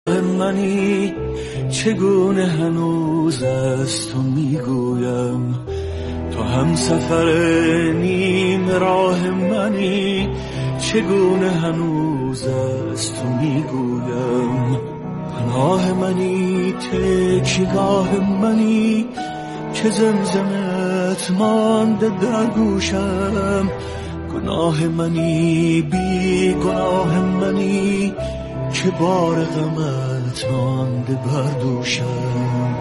منی چگونه هنوز از تو میگویم، تو هم سفر نیم راه منی چگونه هنوز از تو میگویم. پناه منی تکیه‌گاه منی که زمزمت مانده در گوشم، گناه منی بی گناه منی که بار غمت مانده بر دوشم.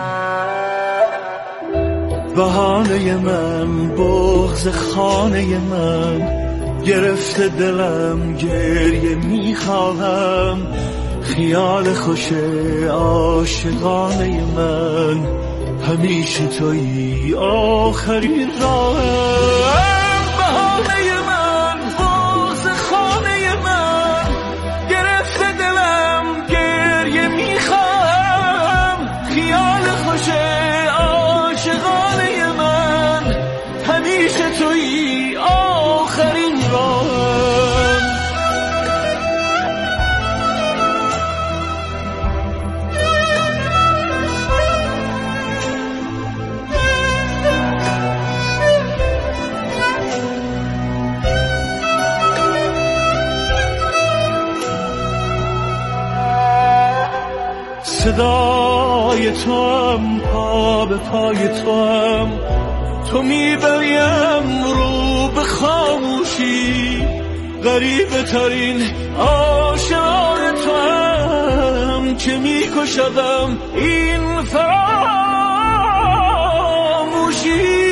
بهانه من بغض خانه من گرفته دلم گریه میخواهم، خیال خوش عاشقانه من همیشه تویی آخرین راهم. بهانه من بغض خانه من گرفته دلم گریه میخواهم، خیال خوش عاشقانه من همیشه تویی آخرین راهم. صدای توام پا به پای توام، تو میبریم رو به خاموشی، غریبه ترین عاشقان توام که میکشدم این فراموشی.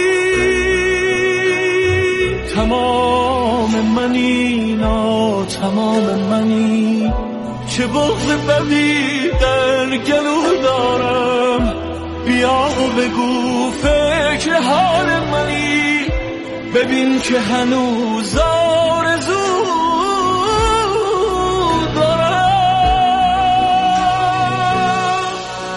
تمام منی تمام منی چه بغض بدی در گلو دارم، بیا و بگو فکر حال منی، ببین که هنوز آرزو دارم.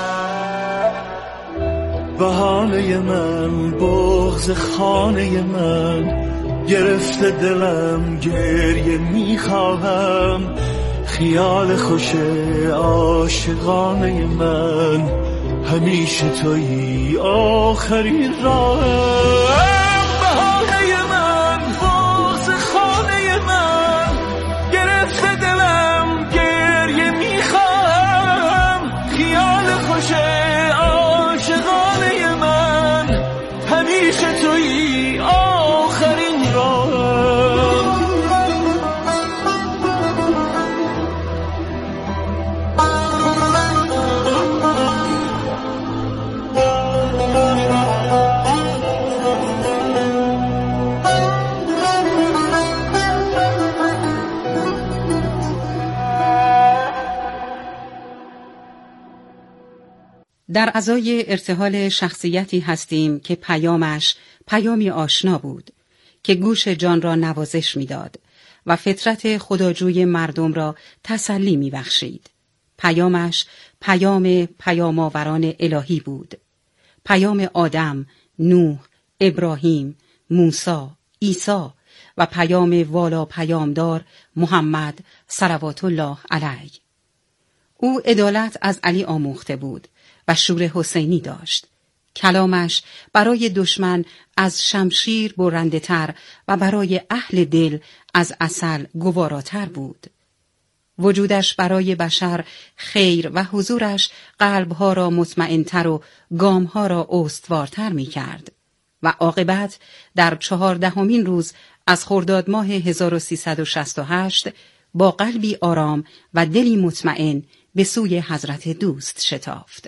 بهانه من بغض خانه من گرفته دلم گریه میخواهم، خیال خوش عاشقانه من همیشه تویی آخرین راهم. بهانه من بغض خانه من گرفته دلم گریه میخواهم، خیال خوش عاشقانه من همیشه تویی آخرین راهم. در ازای ارتحال شخصیتی هستیم که پیامش پیامی آشنا بود که گوش جان را نوازش می‌داد و فطرت خداجوی مردم را تسلی می‌بخشید. پیامش پیام پیام‌آوران الهی بود، پیام آدم، نوح، ابراهیم، موسی، عیسی و پیام والا پیامدار محمد صلوات الله علیه. او عدالت از علی آموخته بود و شور حسینی داشت. کلامش برای دشمن از شمشیر برنده تر و برای اهل دل از عسل گواراتر بود. وجودش برای بشر خیر و حضورش قلبها را مطمئن‌تر و گامها را استوارتر می کرد و عاقبت در 14مین روز از خرداد ماه 1368 با قلبی آرام و دلی مطمئن به سوی حضرت دوست شتافت.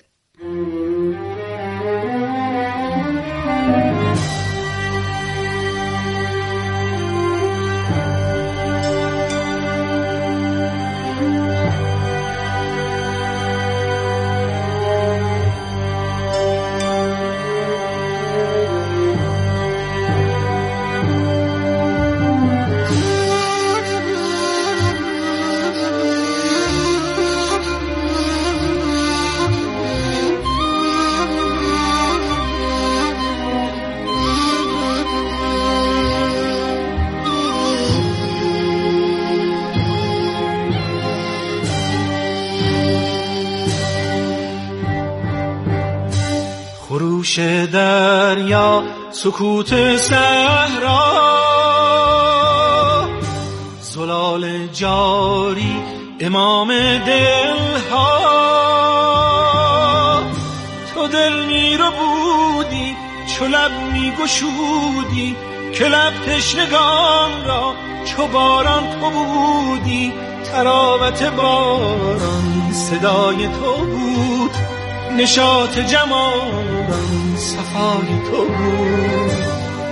جوش دریا سکوت صحرا، زلال جاری امام دلها. تو دل می رو بودی چو لب می گشودی، که لب تشنگان را چو باران تو بودی. تراوت باران صدای تو بود، نشاط جمالان صفای تو بود.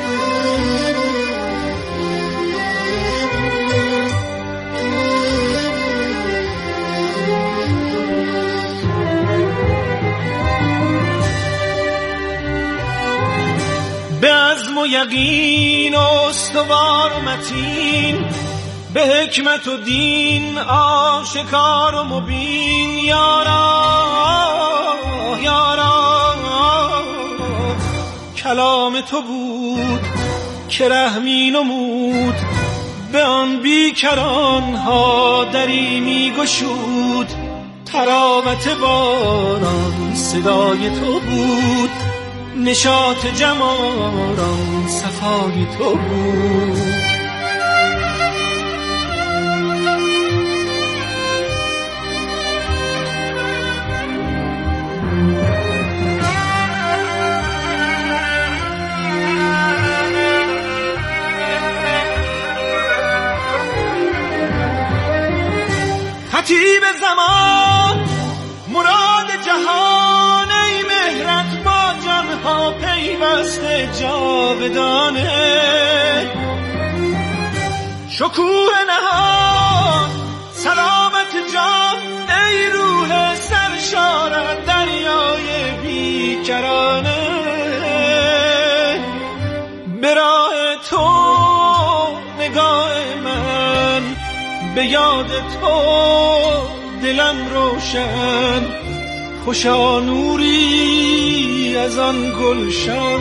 به عزم و یقین و استوار و متین، به حکمت و دین آشکار و مبین. یارا یارا کلام تو بود که رحمی نمود، به آن بیکران ها دری می گشود. تراوت باران صدای تو بود، نشاط جمالان صفای تو بود. خطیب زمان مراد جهان، ای مهرت با جانها پیوسته جاودانه. شکوه نهان سلامت جان، ای روح سرشار دریای بیکرانه. به راه تو نگاه من، به یاد تو دلم روشن. خوشا نوری از آن گلشن،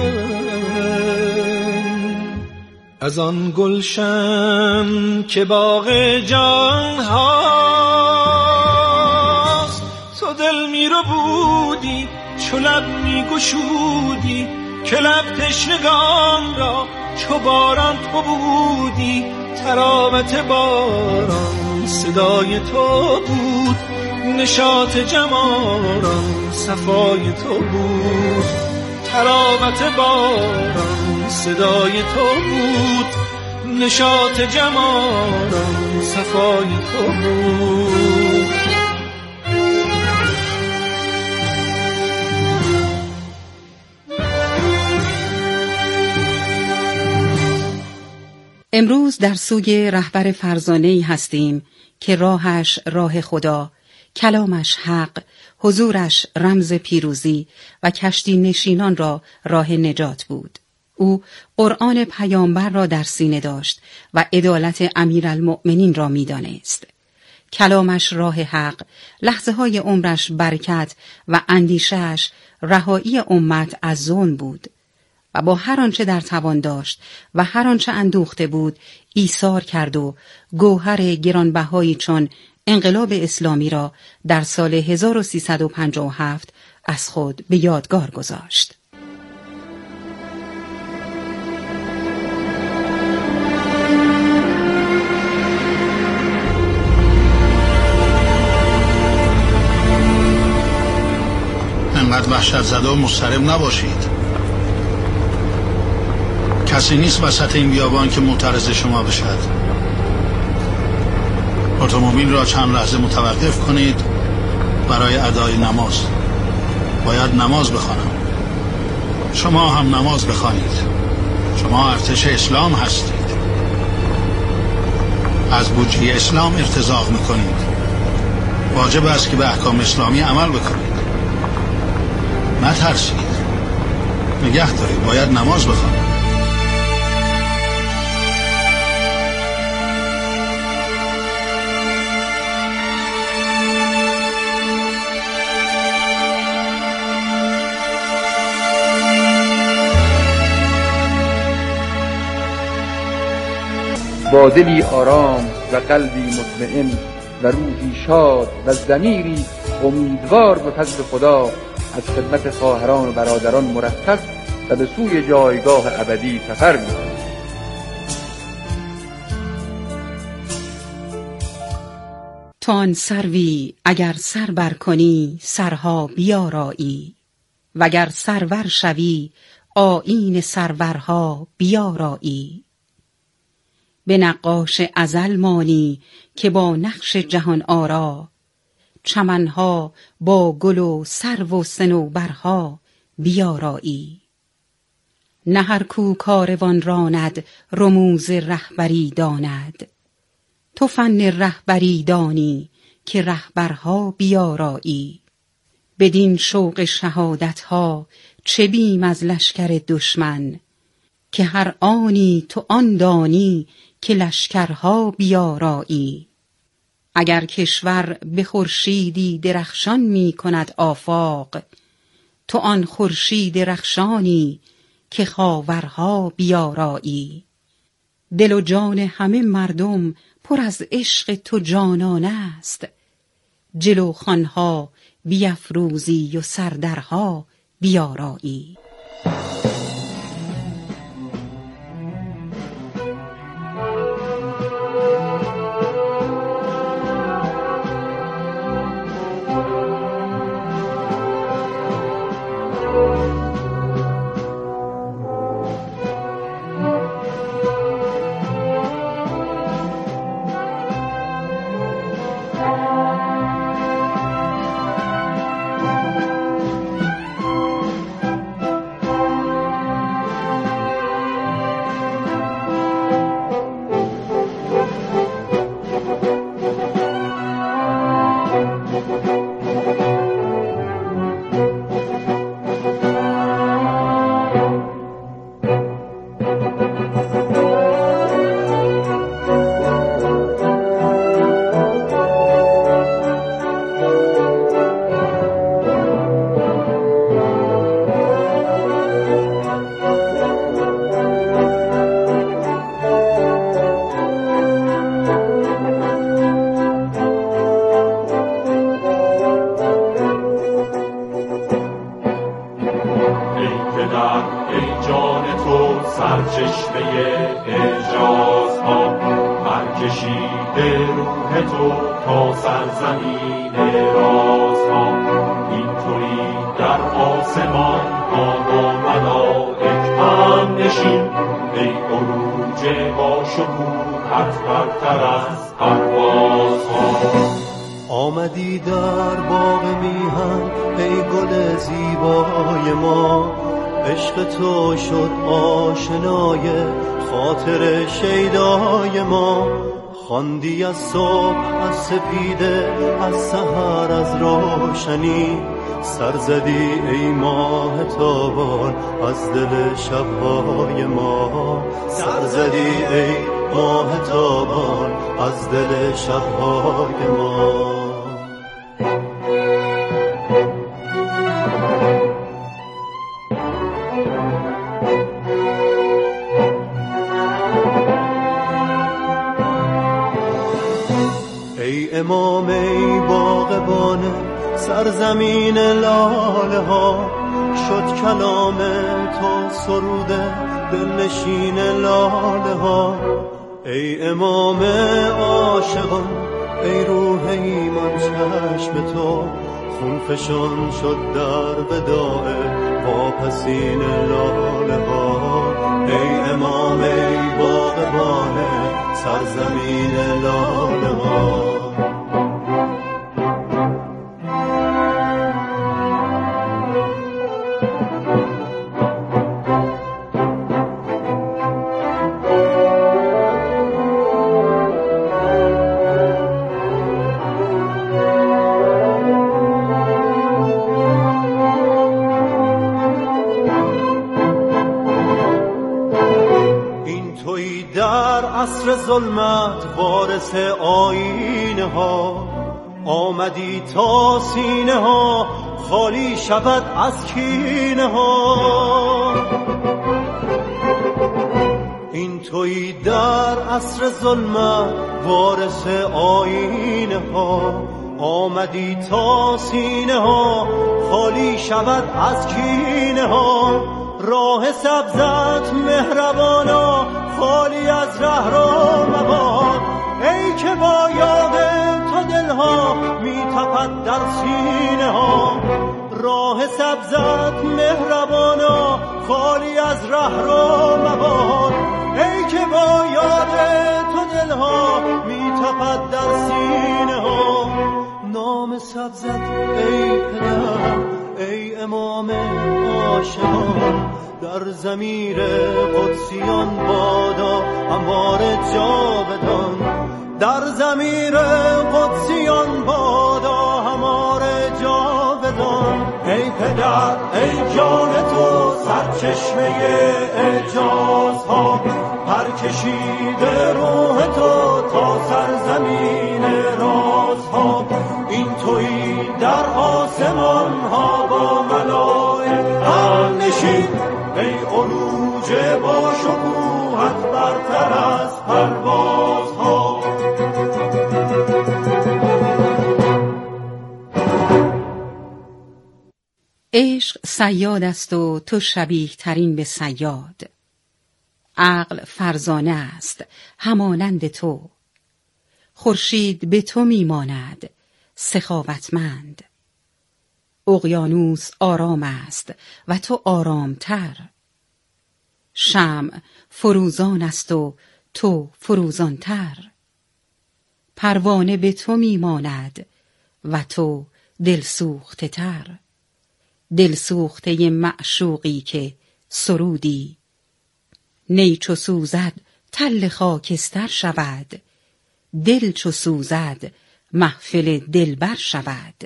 از آن گلشن که باغ جان هاست. تو دل می رو بودی چو لب می گشودی، که لب تشنگان را چو باران تو بودی. تراوت باران صدای تو بود، نشاط جمالان صفای تو بود. تراوت باران صدای تو بود، نشاط جمالان صفای تو بود. امروز در سوی رهبر فرزانه‌ای هستیم که راهش راه خدا، کلامش حق، حضورش رمز پیروزی و کشتی نشینان را راه نجات بود. او قرآن پیامبر را در سینه داشت و عدالت امیرالمؤمنین را می‌دانست. کلامش راه حق، لحظه‌های عمرش برکت و اندیشه‌اش رهایی امت از ظلم بود. و با هر آنچه در توان داشت و هر آنچه اندوخته بود ایثار کرد و گوهر گرانبهایی چون انقلاب اسلامی را در سال 1357 از خود به یادگار گذاشت. انقدر وحشت زده و مضطرب نباشید. کسی نیست وسط این بیابان که معترض شما بشد. اتومبیل را چند لحظه متوقف کنید برای ادای نماز. باید نماز بخوانم. شما هم نماز بخوانید. شما ارتش اسلام هستید. از بودجه اسلام ارتزاق میکنید. واجب است که به احکام اسلامی عمل بکنید. نترسید. نگه دارید. باید نماز بخوانید. با دلی آرام و قلبی مطمئن و روحی شاد و ضمیری امیدوار به فضل خدا از خدمت خواهران و برادران مرخص و به سوی جایگاه ابدی سفر می‌کنیم. تو آن سروی اگر سر بر کنی سرها بیارایی، وگر سرور شوی آیین سرورها بیارایی. به نقاش ازل مانی که با نقش جهان آرا، چمنها با گل و سرو و صنوبرها بیارایی. نه هر کو کاروان راند رموز رهبری داند، تو فن رهبری دانی که رهبرها بیارایی. بدین شوق شهادتها چه بیم از لشکر دشمن، که هر آنی تو آن دانی که لشکرها بیارایی. اگر کشور به خورشیدی درخشان می کند آفاق، تو آن خورشید رخشانی که خاورها بیارایی. دل و جان همه مردم پر از عشق تو جانان است، جلو خوانها بیفروزی و سردرها بیارایی. برکشیده روح تو تا سرزمین رازها، اینطوری در آسمان ها با ملائک هم نشین، ای عروج با شکوهت برتر از پروازها. آمدی در باغ میهن ای گل زیبای ما، عشق تو شد آشنای خاطر شیدای ما. خواندی از صبح از سپیده، از سحر از روشنی، سر زدی ای ماه تابان از دل شبهای ما. سر زدی ای ماه تابان از دل شبهای ما. ای امام ای باغبان سرزمین لاله ها، شد کلام تو سروده دلنشین لاله ها. ای امام عاشقان ای روح ایمان چشم تو، خون فشان شد در وداع واپسین لاله ها. ای امام ای باغبان سرزمین لاله ها. عصر ظلمت وارث آینه ها، آمدی تا سینه ها خالی شود از کینه ها. این تویی در عصر ظلمت وارث آینه ها، آمدی تا سینه ها خالی شود از کینه ها. راه سبزت مهربانا خالی از ره رو مباد. ای که با یاد تو دلها میتپد در سینه ها. راه سبزت مهربانا خالی از ره رو مباد. ای که با یاد تو دلها میتپد در سینه ها. نام سبزت ای پدر ای امام عاشقان در ضمیر قدسیان بادا هموار جاودان. در ضمیر قدسیان بادا هموار جاودان. ای پدر ای جان تو سرچشمه اعجازها پر کشیده روح تو تا سرزمین رازها. این تویی در آسمان ها با ملائک هم نشین. ای عروج با شکوهت برتر از پروازها. عشق صیاد است و تو شبیه ترین به صیاد. عقل فرزانه است همانند تو. خورشید به تو میماند سخاوتمند. اقیانوس آرام است و تو آرامتر. شمع فروزان است و تو فروزانتر. پروانه به تو میماند و تو دلسوخته تر. دلسوخته معشوقی که سرودی. نی چو سوزد تل خاکستر شود. دل چو سوزد محفل دلبر شود.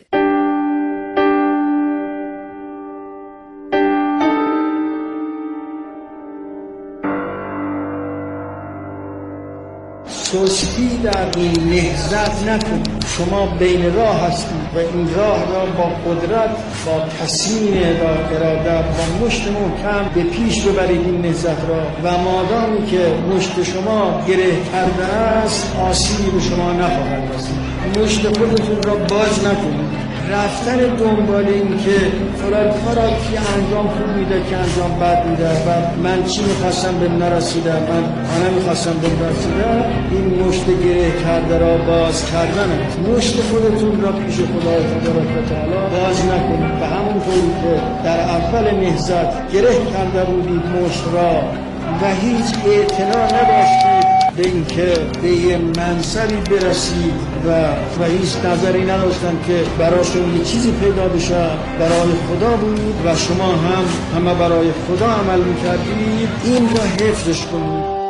سستی در این نهضت نکنید. شما بین راه هستید و این راه را با قدرت، با تصمیم، با اراده، با مشت محکم به پیش ببرید این نهضت را. و مادامی که مشت شما گره کرده است آسیبی به شما نخواهد رسید. مشت خودتون را باز نکنید. رفتن دنبال این که فلان کارا که انجام خوب میده که انجام بد میده و من چی میخواستم به نرسیدم، من نمیخواستم به نرسیدم، این مشت گره کرده را باز کردن است. مشت خودتون را پیش خدای تبارک و تعالی باز نکنید. و همونطوری که در اول نهضت گره کرده بودید مشت را و هیچ اعتنا نداشتید به اینکه به یه منصبی برسید و هیچ نظری نداشتن که براشون یه چیزی پیدا بشه، برای خدا بود و شما هم همه برای خدا عمل میکردید. این را حفظش کنید.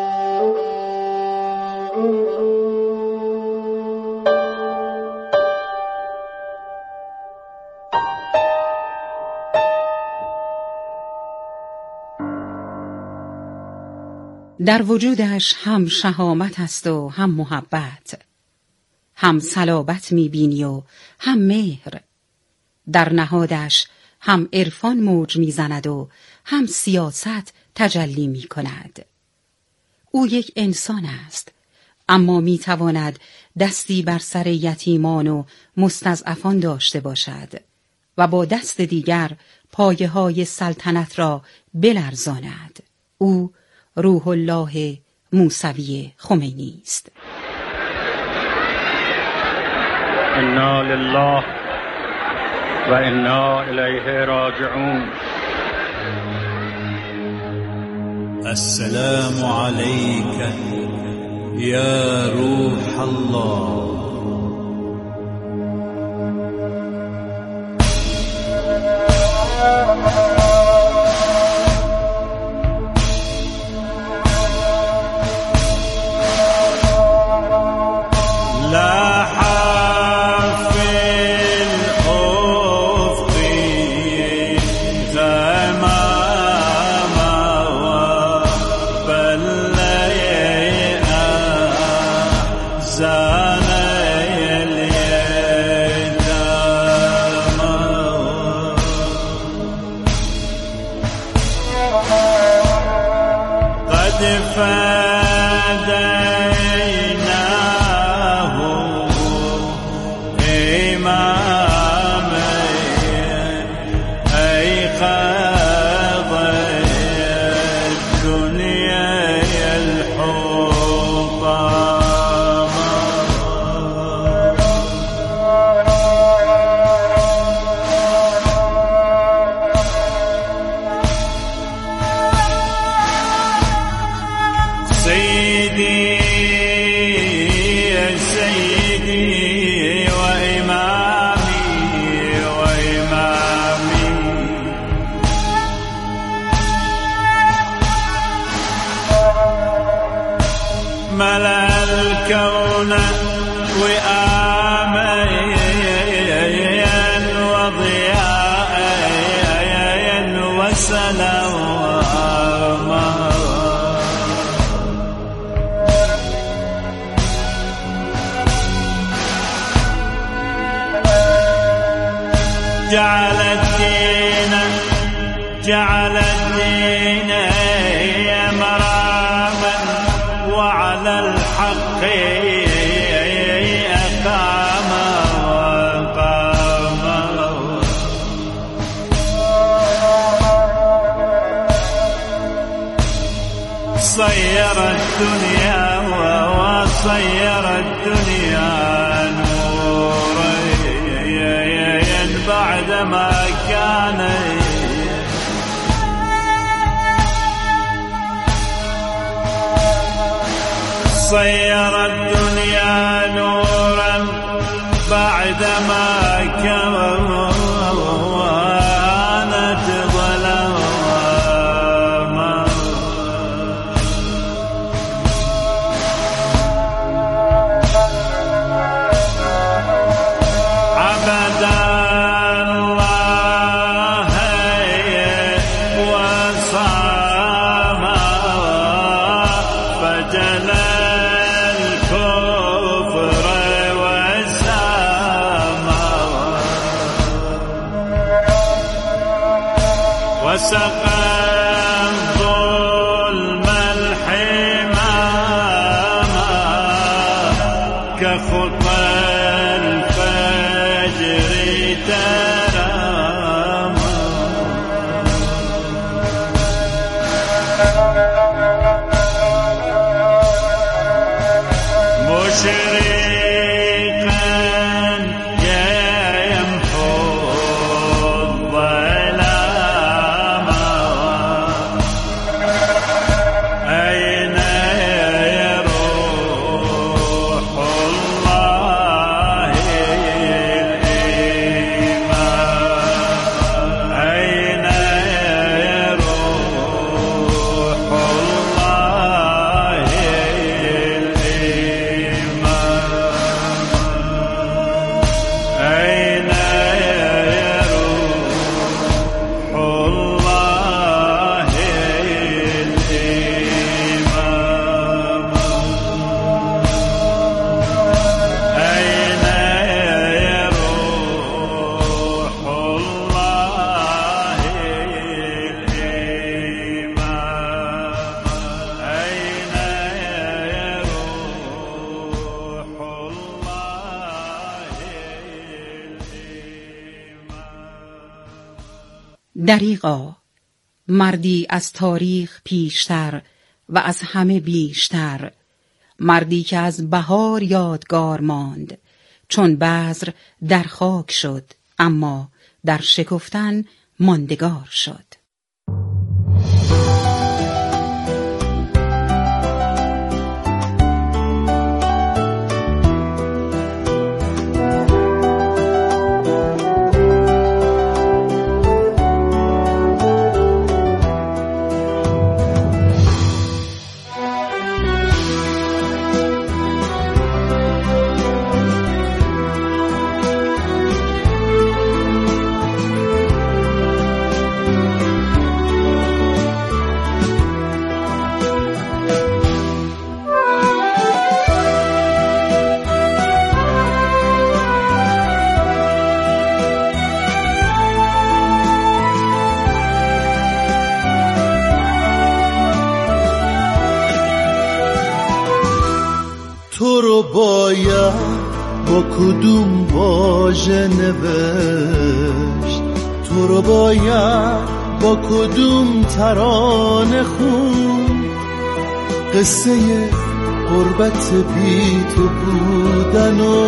در وجودش هم شهامت است و هم محبت. هم صلابت می‌بینی و هم مهر. در نهادش هم عرفان موج می‌زند و هم سیاست تجلی می‌کند. او یک انسان است، اما می‌تواند دستی بر سر یتیمان و مستضعفان داشته باشد و با دست دیگر پایه‌های سلطنت را بلرزاند. او روح الله موسوی خمینی است. انا لله و انا الیه راجعون. السلام علیک یا روح الله. فديناه وآمين وضياء وسلام جعل الدين مراما وعلى الحق أقام وقام صير الدنيا وصير الدنيا نورا بعدما كان صير الدنيا نورا بعدما كانت ظلاما عبد الله وصام فجلى وسقى ظلم الحمام كخطى الفجر ترام مشرقا يمحو الظلام أين يروح الله الإيمان أين يروح الله الإيمان أين يروح الله الإيمان أين يروح الله الإيمان أين يروح الله دریغا، مردی از تاریخ پیشتر و از همه بیشتر، مردی که از بهار یادگار ماند، چون بذر در خاک شد اما در شکفتن ماندگار شد. تو رو باید با کدوم واژه نوشت، تو رو باید با کدوم ترانه خون، قصه غربت بی تو بودن و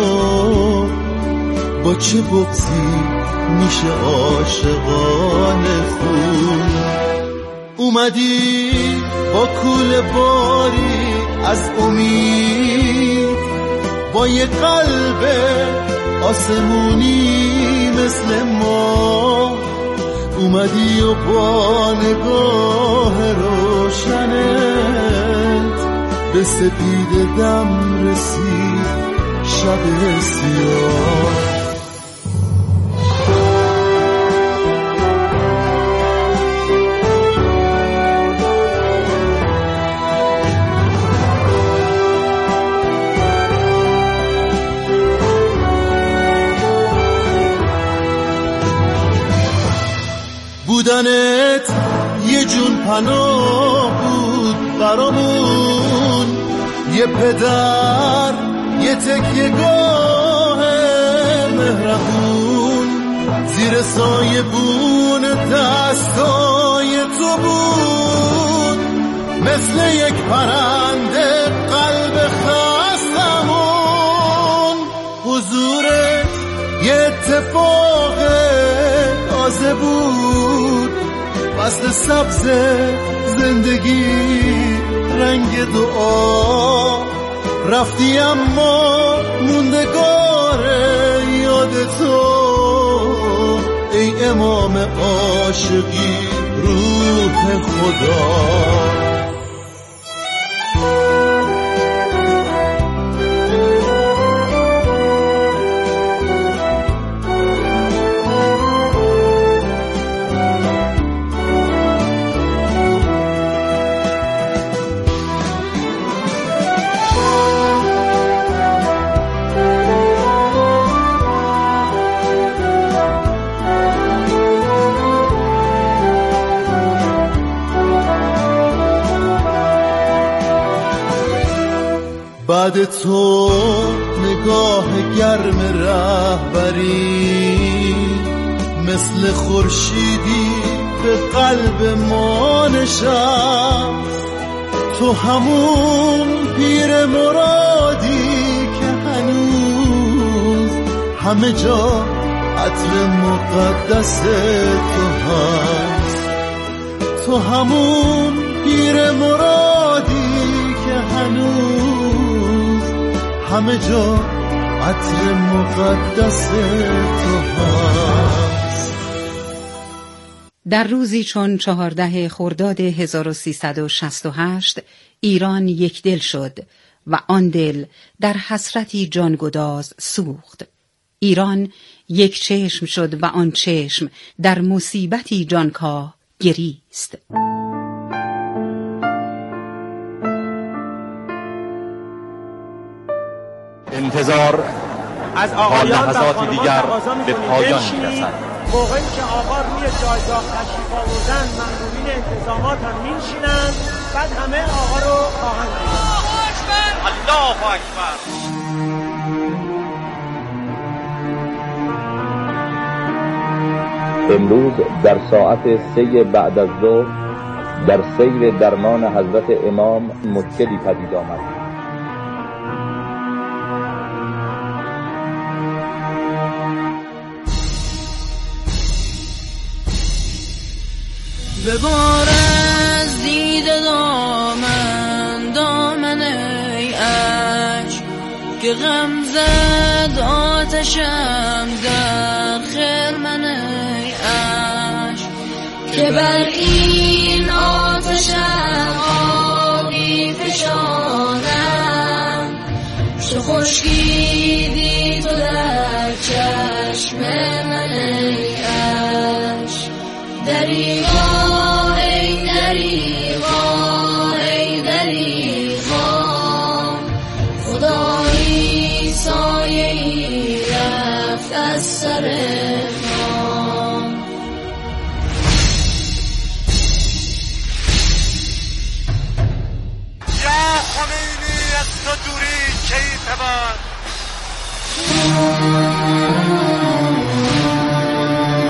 با چه بغضی میشه عاشقانه خون. اومدی با کوله باری از امید، با یه قلب آسمونی مثل ما، اومدی و با نگاه روشنت به سپید دم رسید شب سیاه. بودنت یه جون پناه بود برامون، یه پدر یه تکیه‌گاه مهربون، زیر سایه بون دستای تو بود، مثل یک پرنده قلب خستمون. حضورت یه اتفاق تازه بود، فصل سبز زندگی رنگ دعا. رفتی اما موندگار یاد تو، ای امام عاشقی روح خدا. بعد تو نگاه گرم رهبری، مثل خورشیدی به قلب ما نشست. تو همون پیر مرادی که هنوز همه جا عطر مقدس تو هست. تو همون پیر مرادی که هنوز همه جا عطر مقدس تو هست. در روزی چون 14 خرداد 1368 ایران یک دل شد و آن دل در حسرتی جانگداز سوخت. ایران یک چشم شد و آن چشم در مصیبتی جانکاه گریست. انتظار از آقایان لحظاتی دیگر به پایان می‌رسد. موقعی که آقا روی جایگاه تشریف آوردن مأمورین انتظامات هم می‌نشینند، بعد همه آقا رو خواهند دید. الله اکبر. امروز در ساعت 3 بعد از ظهر در سیر درمان حضرت امام مشکلی پدید آمد. ببار از دیده دامن ای عشق، که غم زد آتشم در خرمن ای عشق، که بر